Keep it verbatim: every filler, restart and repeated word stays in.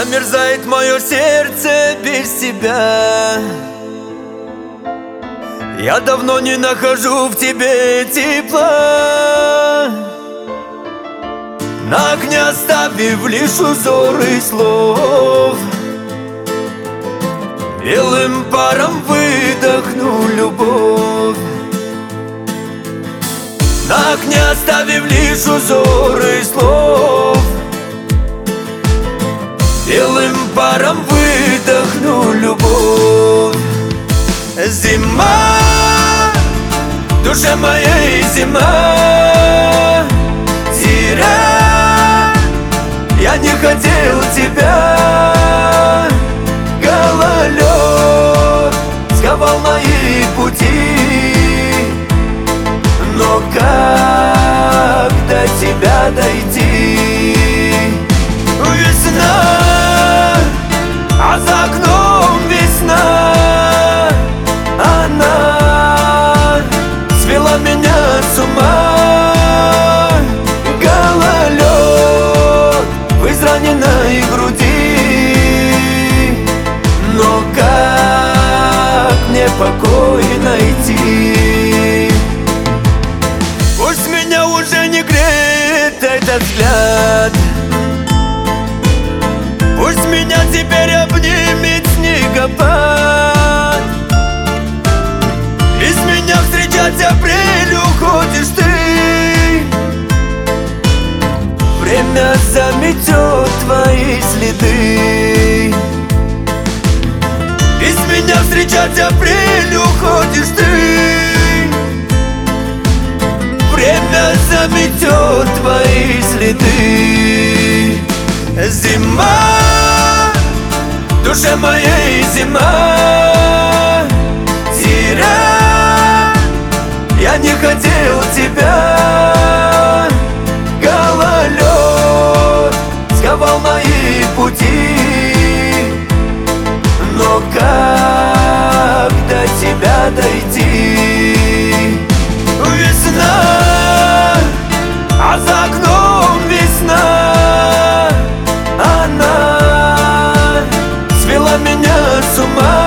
Замерзает мое сердце без тебя. Я давно не нахожу в тебе тепла. На окне оставив лишь узоры слов, белым паром выдохну любовь. На окне оставив лишь узоры слов, белым паром выдохну любовь. Зима, в душе моей зима, зря я не хотел тебя. Гололед сковал мои пути, но как до тебя дойти? Весна, а за окном весна, она свела меня с ума. Гололед в израненной груди, но как мне покой найти? Пусть меня уже не греет этот взгляд, пусть меня теперь обнимет снегопад. Без меня встречать апрель уходишь ты. Время заметет твои следы. Без меня встречать апрель уходишь ты. Время заметет твои следы. Зима, в душе моей зима, зря я не хотел тебя. Гололед сковал мои пути, но как до тебя дойти? Весна, а за окном весна, она свела меня с ума.